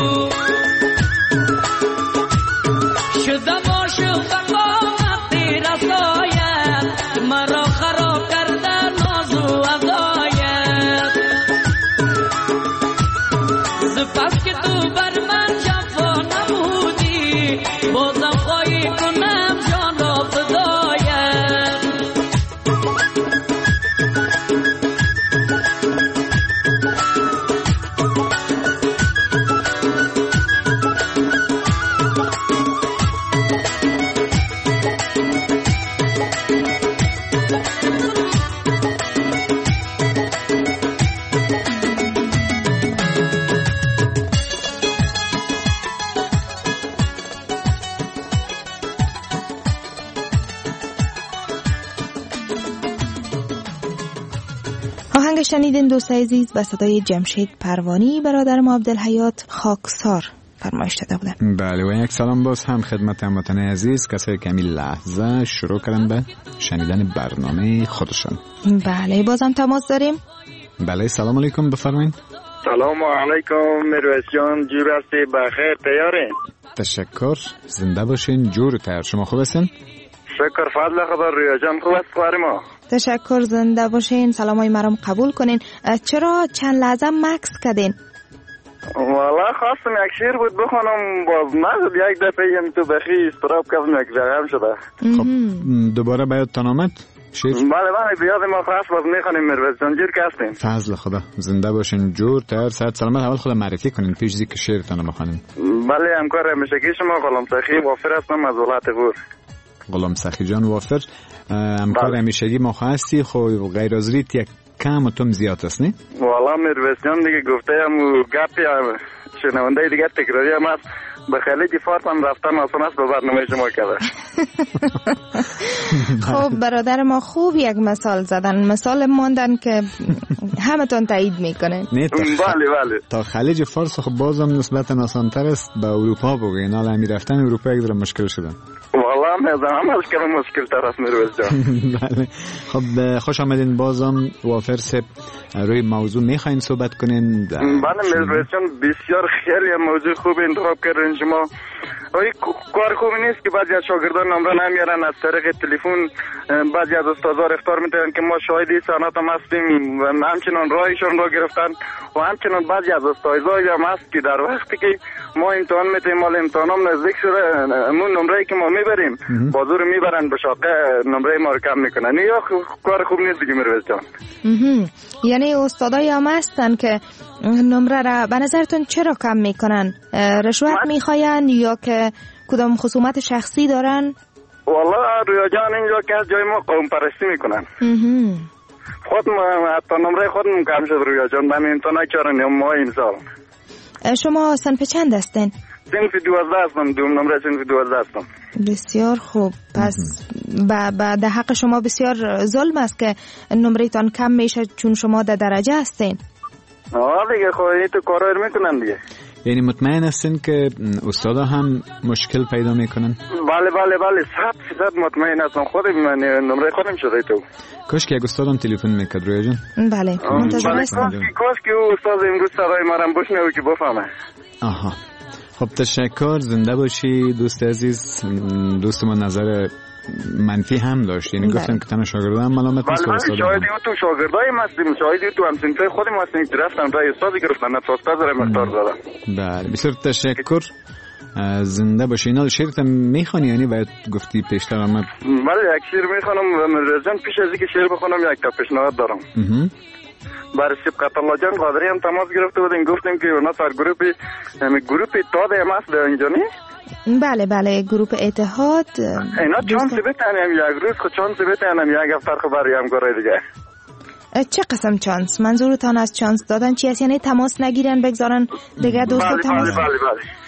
شده باشه فقامت تیرا سایت مرا خراب کرده ناز و ادایت زپس که تو بر من جفا نمودی بازم خواهی کنم جان را فدایت آهنگ شنیدین دوست عزیز به صدای جمشید پروانی برادر ما عبدالحیات خاکسار فرمایش داده بودن. بله و یک سلام باز هم خدمت هموطن عزیز کسایی که همین لحظه شروع کردن به شنیدن برنامه خودشان. بله بازم تماس داریم. بله سلام علیکم بفرمایید. سلام علیکم میرویس جان جور هستی بخیر تیاره؟ تشکر زنده باشین جور تر شما خوب هستین؟ شکر فضل خدا رویا جان خوب است خواری ما تشکر زنده باشین سلامای مرام قبول کنین. چرا چند لحظه مکس کردین؟ والا خواستم یک شیر بود بخونم باز نشد یک دفعه هم تو بخی استراب کردم یک جغم شده. خب دوباره بیادتان آمد؟ شیر؟ بله بله بیاد ما خواست باز میخونیم میرویس جان جور که هستیم؟ فضل خدا زنده باشین جور تر صحت سلامت. اول خدا معرفی کنین پیش زی که شیرتان بخونیم. بله همکار همیشگی شما غلام سخی وافر هستم از ولایت غور. غلام سخی جان وافر همکار همیشگی ما هستی. خب غیر از ریت یک کم و تم زیاد است نه؟ والا میرویس جان دیگه گفته هم گپی شنونده دیگه تکراری هم هست به خلیج فارس هم رفتن آسان است به برنامه شما کرده. خب برادر ما خوب یک مثال زدن مثال ماندن که همه تان تایید میکنه. نه بله بله تا خلیج فارس خب بازم نسبتا آسان تر است به اروپا بگو اینا همی رفتن اروپا یک ذره مشکل شده. والا همش که مشکل تر است میرویس جان. بله خب خوش آمدین بازم وافر سب روی موضوع میخواین صحبت کنین. بله میرویس جان بسیار خیلی موضوع خوب انتخاب کردین شما. کار خوبی نیست که بعضی از شاگردان نمره نمیارن از طریق تلفن بعضی از استادان اخطار میدن که ما شاهدی سنات هم هستیم و همچنان راهشون را گرفتن و همچنان بعضی از استادای هم هست که در وقتی که ما امتحان میتیم مال امتحان هم نزدیک شده همون نمره که ما میبریم بازور میبرن به شاقه نمره ما رو کم میکنن. یا کار خوب نیست دیگه میرویس جان. یعنی استادای هم هستن که نمره را به نظرتون چرا کم میکنن؟ رشوت میخواین یا که کدام خصومت شخصی دارن؟ والا رویا جان اینجا که از جای ما قوم پرستی میکنن. خود حتی نمره خودم کم شد رویا جان. من امتحان چهارم ماه این سال. شما صنف چند هستین؟ صنف 12 هستم. دوم نمره صنف 12 هستم. بسیار خوب. پس در حق شما بسیار ظلم است که نمره تان کم میشه چون شما در درجه هستین. دیگه خواهی تو کارا میکنن دیگه. یعنی مطمئن هستین که استادا هم مشکل پیدا میکنن؟ بله بله بله 100% مطمئن هستم. خودم من نمره خودم شده تو. کاش که یک استادم تلفن میکرد رویا جان. بله منتظر هستم. کاش که او استاد امروز صدای مرا بشنوه و که بفهمه. آها خب تشکر زنده باشی دوست عزیز. دوست ما نظر منفی هم داشت یعنی گفتن که تنها شاگردان ملامت نیست. بله شاهدی تو شاگردای ما هستیم شاهدی تو هم صنفه خودم هستیم که رفتن رای استادی گرفتن نتوسته داره مختار دادن. بله بسیار تشکر زنده باشی. اینا شعرت میخوانی یعنی باید گفتی پیشتر آمد. بله یک شعر میخوانم رزان پیش از اینکه شعر بخونم یک تا پیشنهاد دارم. برای سبقت الله جان قادری هم تماس گرفته بودیم گفتیم که اونا سر گروپ اتحاد هم هست در اینجا نی؟ بله بله گروپ اتحاد. اینا چانسی بتنیم یک روز خود چانسی بتنیم یک افتر خبری هم گره دیگه. چه قسم چانس؟ منظورتان از چانس دادن چی است؟ یعنی تماس نگیرن بگذارن دیگه دوست تماس؟ بله.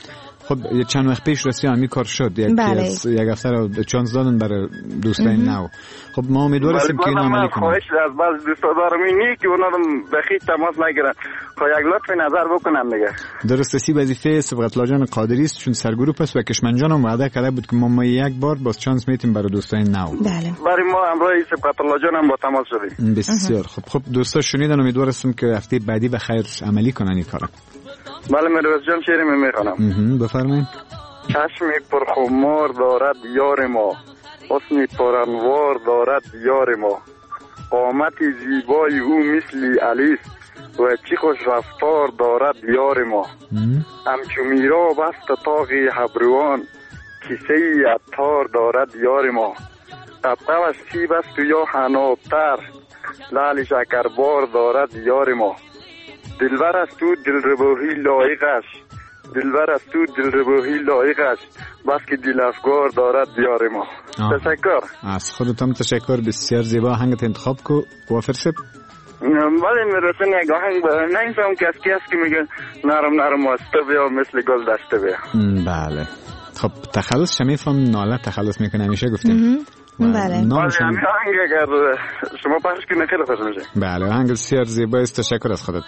خب چند وقت پیش راستی همین کار شد، یک هفته رو چانس دادن برای دوستای نو. خب ما امیدوار هستیم که این عملی کنیم. خواهش از بعض دوستا دارم اینی که اونا بخیر تماس نگیرن، خب یک لطف نظر بکنم دیگه. درسته سی وظیفه سبقت الله جان قادری است چون سرگروه است و کشمن جان هم وعده کرده بود که ما یک بار باز چانس میتیم برای دوستای نو. بله. برای ما امروز سبقت الله جان هم با تماس شدیم. بسیار خب دوستا شنیدن، امیدوار هستم که هفته بعدی بخیر عملی کنن این کارو. بله مروز جان شعری میخوانم. بفرمایید. چشم پرخمار دارد یار ما، حسن پرانوار دارد یار ما، قامت زیبای او مثل علیس و چی خوش رفتار دارد یار ما. همچو میرا بست طاقی حبروان، کیسه عطار دارد یار ما. قبقبش سیب است یا حنابتر، لعل شکربار دارد یار ما. دلبر است تو دلرباهی لایقش، دلبر است تو دلرباهی لایقش، بس که دل افگار دارد یار ما. تشکر. از خودتم تشکر، بسیار زیبا. آهنگت انتخاب کو وافر سب. ولی میرسن یک آهنگ نمیفهم که از کی میگه نرم نرم واسطه بیا مثل گل دسته بیا. بله خب تخلص شمیفهم ناله تخلص میکنه همیشه گفتیم. بله همین آهنگ اگر شما پخش کنید خیلی خوش میشه. بله آهنگ بسیار زیبا است، تشکر از خودت.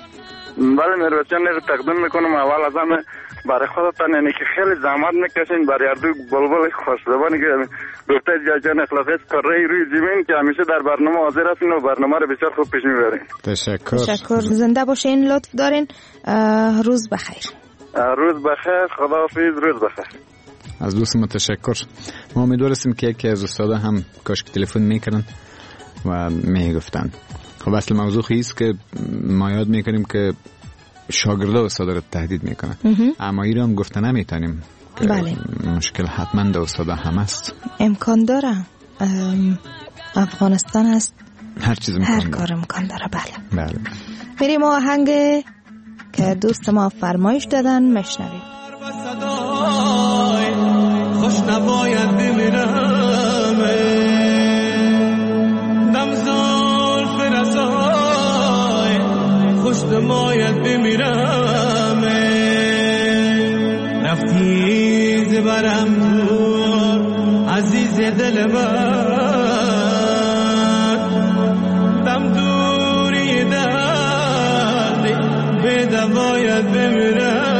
بله مروچان رو تقدیم میکنم. اول از همه برای خودتان یعنی که خیلی زحمت میکشین برای اردو بلبل خوشلبانی که گفته جان اخلافیت کاری روی زمین که همیشه در برنامه حاضر هستین و برنامه رو بسیار خوب پیش میبرین. تشکر. زنده باشین، لطف دارین. روز بخیر. روز بخیر، خداحافظ، روز بخیر. از دوست ما تشکر. ما امیدوار هستیم که یکی از استادا هم کاش که تلفن میکنن و میگفتن. خب اصل موضوع خیست که ما یاد میکنیم که شاگردا استادا رو تهدید میکنن، اما این رو هم گفته نمیتونیم. بله. مشکل حتما در استادا هم است. امکان داره. افغانستان است، هر چیز هر کار امکان داره. بله. میریم آهنگ که دوست ما فرمایش دادن میشنویم. خوش نباید بمیرم، دمزار فرزای خوش نباید بمیرم، رفتی زبرم دور عزیز دل من، دم دوری دردی به دواید بمیرم.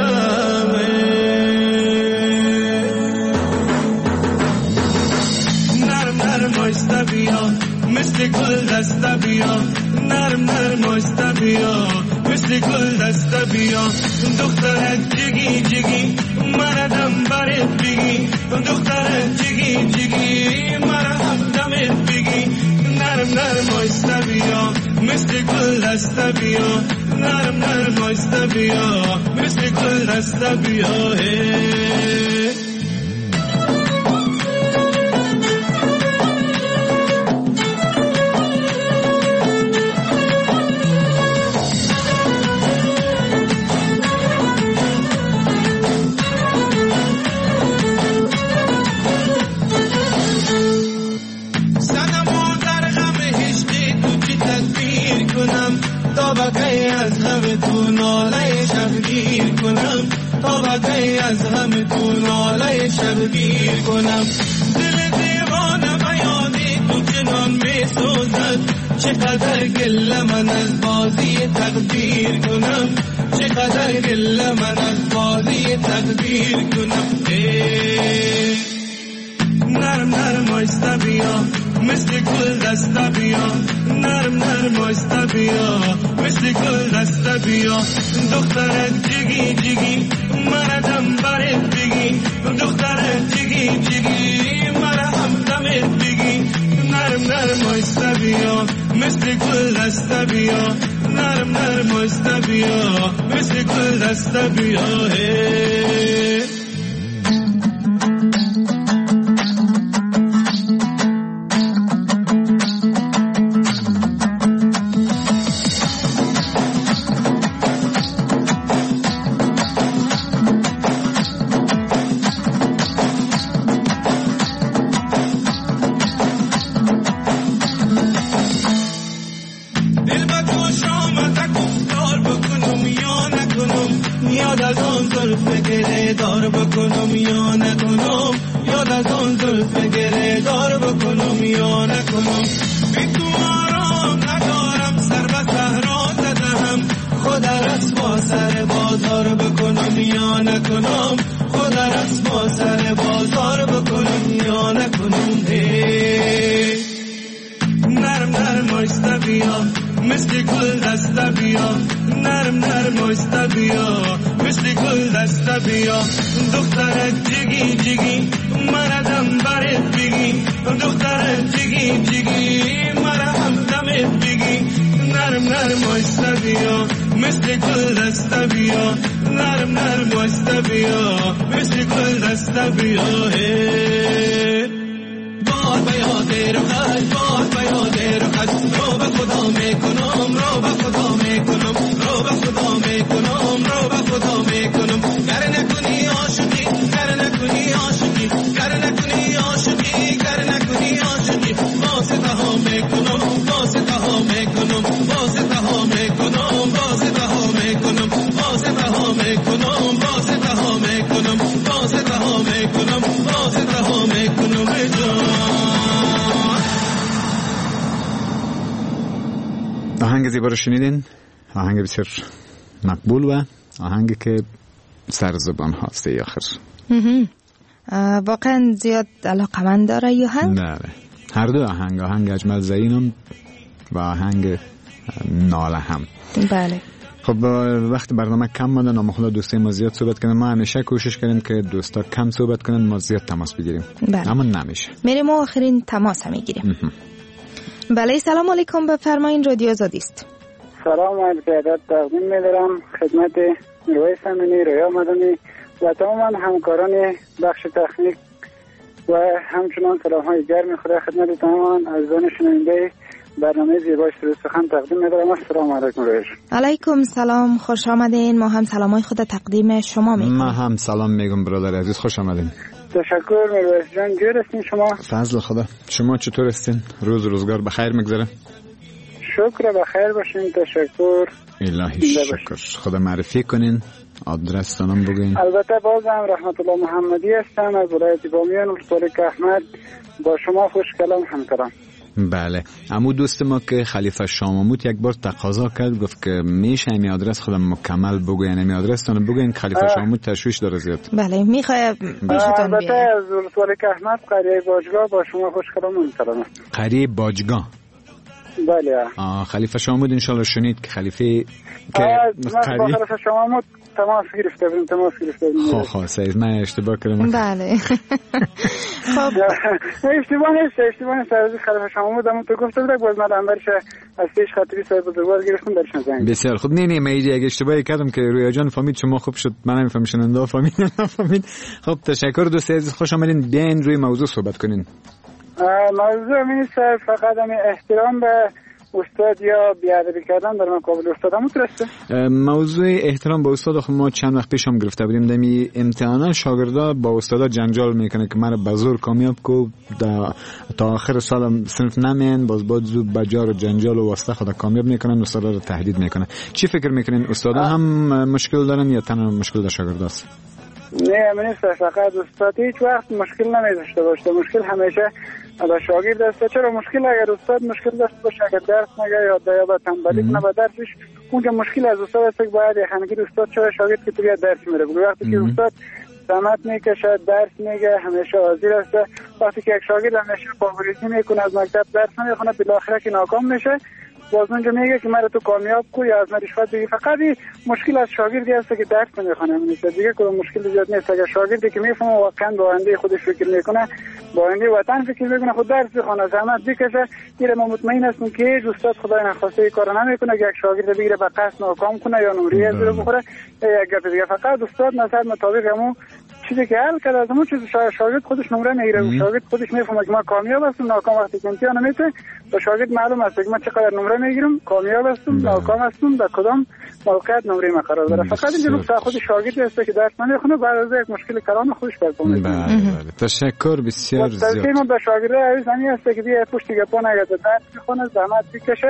مثل گل دسته بیا، نرم نرم آسته بیا، مثل گل دسته بیا، دخترت جگی جگی مردم برت بگی، دخترت جگی جگی مردم دمت بگی، نرم نرم آسته بیا، مثل گل دسته بیا، نرم نرم آسته بیا، مثل گل دسته بیا. از همه تو ناله شبگیر کنم، دل دیوانه بیادی تو جنان می سوزد، چقدر گله من از بازی تقدیر کنم، چقدر گله من از بازی تقدیر کنم. نرم نرم آیسته بیا، مثل گل دسته بیا، نرم نرم آیسته بیا، مثل گل دسته بیا، دخترت جگی جگی مردم برت بگی، دخترت جگی جگی مردم دمت بگی، نرم نرم آیسته بیا، مثل گل دسته بیا، نرم نرم آیسته بیا، مثل گل دسته بیا. خود از اون زلف گره دار بکنم یا نکنم. بی تو آرام ندارم، سر به صحرا زدم، خود رسوا سر بازار بکنم یا نکنم. خود رسوا سر بازار بکنم یا نکنم. نرم نرم آیسته بیا مثل گل دسته بیا، نرم نرم آیسته بیا مثل گل دسته بیا. دخترت جگی جگی مردم برت بگی، دخترت جگی جگی مرهم دمت بگی. نرم نرم آیسته بیا مثل گل دسته بیا، نرم نرم آیسته بیا مثل گل دسته بیا. بار به یاد رخت، بار به یاد رخت، رو به خدا میکنم، رو به خدا میکنم، رو به خدا میکنم، رو به خدا میکنم. گر نکنی عاشقی، گر نکنی عاشقی، گر نکنی عاشقی، گر نکنی عاشقی. واسطه ها میکنم، واسطه ها میکنم، واسطه ها میکنم، واسطه ها میکنم، واسطه ها میکنم، واسطه ها میکنم، واسطه ها میکنم، واسطه ها میکنم. آهنگ زیبا رو شنیدین، آهنگ بسیار مقبول و آهنگی که سرزبان هاست ای آخر. واقعا زیاد علاقمند داره ای آهنگ؟ نه هر دو آهنگ، آهنگ اجمل زینم و آهنگ ناله هم. بله. خب وقت برنامه کم مانده، نامخدا دوستی ما زیاد صحبت کنیم. ما همیشه کوشش کردیم که دوستا کم صحبت کنن، ما زیاد تماس بگیریم. بله. اما نمیشه. میریم و آخرین تماس میگیریم. بله سلام علیکم، بفرمایین، رادیو آزادی است. سلام و ارادت تقدیم می‌دارم خدمت میرویس امینی، رویا مدنی و تمام همکاران بخش تکنیک و همچنان سلام‌های گرم خدا خدمت تمام عزیزان شنونده برنامه زیبای سخن تقدیم می‌دارم. السلام علیکم رویش. علیکم سلام، خوش آمدین. ما هم سلامای خود تقدیم شما می‌کنیم. ما هم سلام میگم برادر عزیز، خوش آمدین. تشکر میرویس جان. جور هستین شما؟ فضل خدا. شما چطور هستین؟ روزگار بخیر میگذره؟ شکر بخیر باشین. تشکر. الهی شکر. خدا معرفی کنین، آدرس تانم بگین. البته بازم رحمت الله محمدی هستم از ولایت بامیان، ولسوالی احمد. با شما خوش کلام همکارم. بله. عمو دوست ما که خلیفه شاماموت یک بار تقاضا کرد، گفت که میشه این آدرس خودم مکمل بگوین، این آدرس تانو بگوین. خلیفه شاماموت تشویش داره زیاد. بله میخواه پیشتون البته از ولسوالی احمد قریه باجگاه. با شما خوش کلام همکارم. قریه باجگاه. بله. خلیفه شاماموت انشالله شنید که خلیفه که با خلیفه شاماموت تماس گرفته بودیم. خب سعید من اشتباه کردم. بله. خب اشتباه نیست از خلیفه شاماموت هم تو گفته بود، باز من انبرش از پیش خاطری صاحب بزرگوار گرفتم درشون زنگ. بسیار خوب. نه من یک اشتباهی کردم که رویا جان فهمید، شما خوب شد من نمیفهمم، شنونده فهمید. خب تشکر دوست عزیز، خوش آمدین. بیاین روی موضوع صحبت کنین. موضوع نیست، فقط همین احترام به استاد یا بیادبی کردن در مقابل استاد هم درسته. موضوع احترام به استاد خب ما چند وقت پیش هم گرفته بودیم. دمی امتحانا شاگردا با استادا جنجال میکنه که مرا به زور کامیاب کو تا آخر سال صنف نمین، باز زو بجار و جنجال و واسطه خود کامیاب میکنن، استادا رو تهدید میکنه. چی فکر میکنین؟ استادا هم مشکل دارن یا تنها مشکل در شاگرداست؟ نه من فقط استاد هیچ وقت مشکل نمیذاشته باشه. مشکل همیشه به شاگرد است. چرا مشکل اگر استاد مشکل داشته باشه، اگر درس نگه یا با تنبلی کنه با درسش، اونجا مشکل از استاد است که باید خانگیر استاد چرا شاگرد که توی درس میره. وقتی که استاد زحمت میکشه، درس میگه، همیشه حاضر است. وقتی که یک شاگرد همیشه پاوریزی میکنه، از مکتب درس نمیخونه، بالاخره که ناکام میشه، باز اونجا میگه که مرا تو کامیاب کو یا از من رشوت بگی. فقط مشکل از شاگردی است که درس نمیخونه. دیگه کدوم مشکل زیاد نیست. اگر شاگردی که میفهمه واقعا با آینده خودش فکر میکنه، با آینده وطن فکر میکنه، خود درس بخونه، زحمت بکشه، دیره ما مطمئن هستیم که استاد خدای نخواسته کار نمیکنه. اگر یک شاگرد بگیره به قصد ناکام کنه یا نمره از رو بخوره یا یک گپ دیگه. فقط استاد نظر مطابق همون چیزی که حل کرده از همون چیز شاگرد خودش نمره میگیره. شاگرد خودش میفهمه که ما کامیاب هستیم، ناکام وقتی که امتحان میده به شاگرد معلوم است که ما چقدر نمره میگیرم، کامیاب هستم، ناکام هستم، در کدام موقعیت نمره ما قرار داره. فقط این نکته خود شاگردی است که درس نمیخونه، بعد از یک مشکل کلام خودش برپا میکنه. بله تشکر بسیار زیاد. تشکر به شاگرد عزیز همین است که دیگه پشت گپا نگه درس بخونه، زحمت بکشه،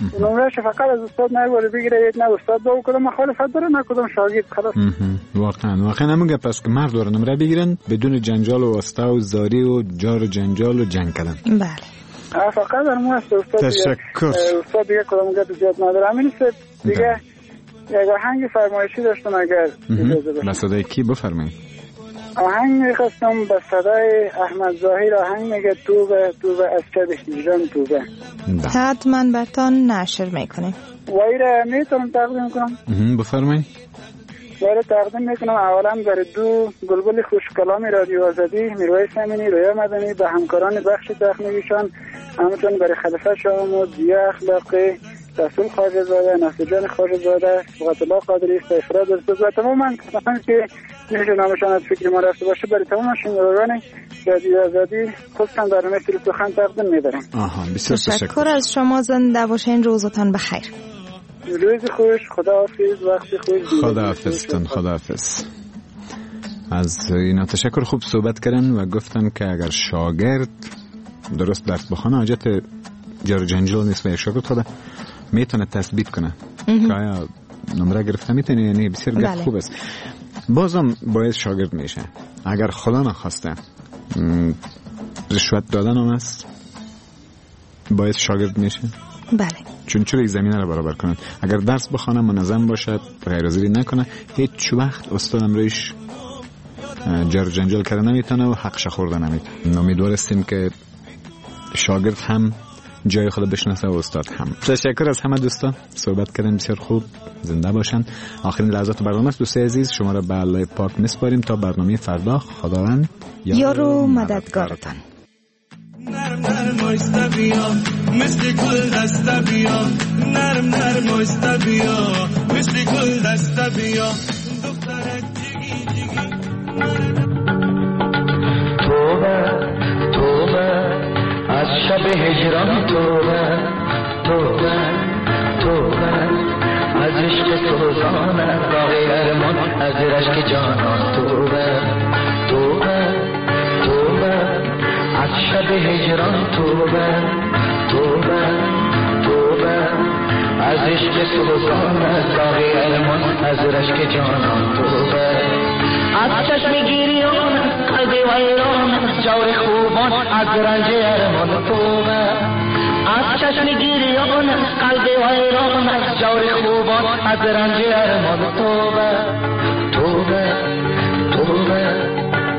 نمرهش فقط از استاد نگوره بگیره یک نه استاد با کدوم مخالفت داره نه کدوم شاگرد خلاص. واقعا همون گپ است که مرد داره نمره بگیرن بدون جنجال و واسطه و زاری و جار و جنجال و جنگ کردن. بله فقط در ما است استاد. تشکر. استاد دیگه کدوم گپ زیاد نداره. همین است دیگه. یک آهنگ فرمایشی داشتم اگر اجازه بدید. به صدای کی بفرمایید؟ آهنگ می‌خواستم به صدای احمد ظاهر. آهنگ میگه توبه از شب هجران توبه. حتما براتون نشر میکنیم. وای را میتونم تقدیم کنم؟ بفرمایید. وای را تقدیم میکنم اولا برای دو بلبل خوش کلام رادیو آزادی میرویس امینی، رویا مدنی، به همکاران بخش تخنیکیشان، همچنین برای خلیفه شامو، ضیا اخلاقی، رسول خواجه زاده، نصرجان خواجه زاده، فقط الله قادری، افراد درست و تمام کسانی که میشه نامشان از فکر ما رفته باشه برای تمام شنوندگان رادیو آزادی خصوصا برنامه فیلم سخن تقدیم می‌دارم. بسیار تشکر از شما. زنده باشین. روزتان بخیر. روز خوش. خداحافظ. وقت خوش. خداحافظ. از اینا تشکر. خوب صحبت کردن و گفتن که اگر شاگرد درست درس بخونه حاجت جار جنجال نیست و شاگرد خود میتونه تثبیت کنه که آیا نمره گرفته میتونه. یعنی بسیار گفت خوب است. بازم باید شاگرد میشه. اگر خدا نخواسته رشوت دادن هم است باید شاگرد میشه. بله. چون یک زمینه رو برابر کنن. اگر درس بخونه منظم باشه غیر از این نکنه هیچ وقت استادم رویش جر جنجال کردن نمیتونه و حقش خوردن نمیتونه. امیدوار هستیم که شاگرد هم جای خود بشناسه و استاد هم. تشکر از همه دوستان. صحبت کردن بسیار خوب. زنده باشن. آخرین لحظات برنامه است. دوستای عزیز شما را به الله پاک میسپاریم تا برنامه فردا. خداوند یار و مددگارتان. نرم نرم آیسته بیا مثل گل دسته بیا، نرم نرم آیسته بیا مثل گل دسته بیا، دخترک جیگی جیگی. توبه توبه از شب هجران، توبه توبه توبه از عشق سوزان، راغی ارمان از رشک جانان. توبه توبه توبه از شب هجران، توبه توبه توبه از عشق سوزان، راغی ارمان از رشک جانان. توبه از چشم گیریان، قلب ویران، جور خوبان از رنج ارمان. توبه از چشم گیریان، قلب ویران، از جور خوبان از رنج ارمان. توبه توبه توبه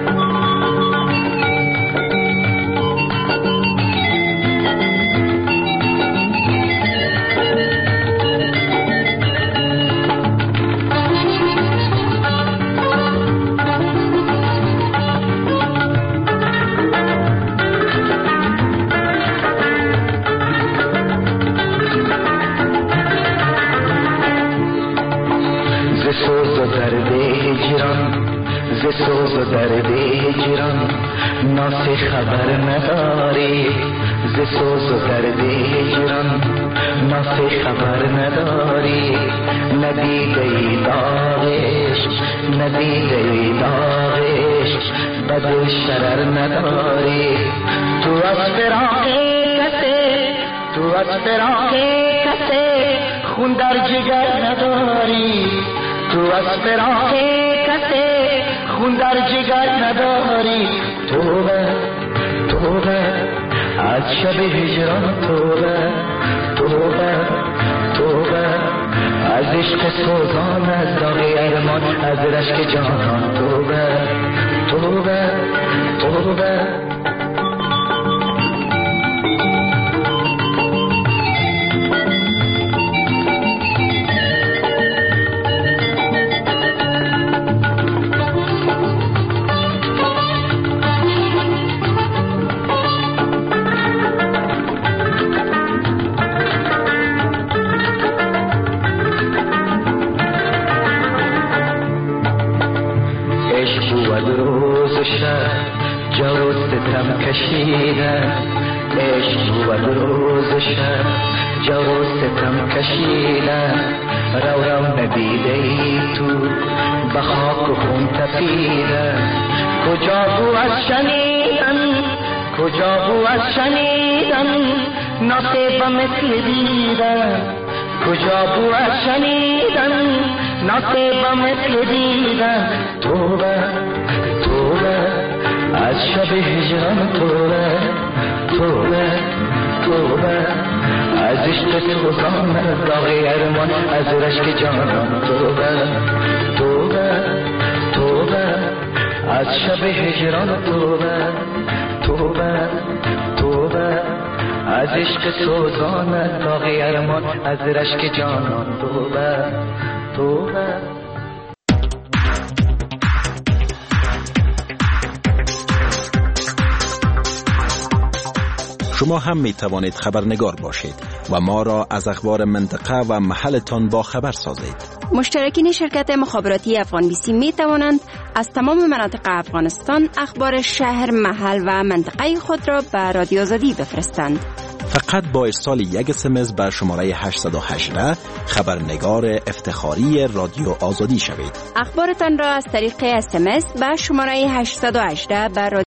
ز سوز و درد هجران ناس خبر نداری، ز سوز و درد هجران ناس خبر نداری. ندیده ای داغش، ندیده ای داغش، بد شرر نداری. تو از فراق کسی، تو از فراق کسی خون در جگر نداری. تو از فراق کسی خون در جگر نداری. توبه توبه از شب هجران، توبه توبه توبه از عشق سوزان، از داغ ارمان از رشک جانان. توبه توبه توبه جور و ستم کشیدن، عشق بود روز شب جور و ستم کشیدن. رو رو ندیده ای تو به خاک و خون تپیدن. کجا بود از شنیدن، کجا بود شنیدن ناسیب مثل دیدن کجا بود شنیدن ناسیب مثل دیدن توبه توبه از شب هجران توبه توبه توبه از عشق سوزان داغ ارمان از رشک جانان توبه توبه توبه از شب هجران توبه توبه توبه از عشق سوزان داغ ارمان از رشک جانان توبه توبه. شما هم می توانید خبرنگار باشید و ما را از اخبار منطقه و محلتان با خبر سازید. مشترکین شرکت مخابراتی افغان بیسی می توانند از تمام مناطق افغانستان اخبار شهر، محل و منطقه خود را به رادیو آزادی بفرستند. فقط با ارسال یک SMS به شماره 818 خبرنگار افتخاری رادیو آزادی شوید. اخبارتان را از طریق SMS به شماره 818 به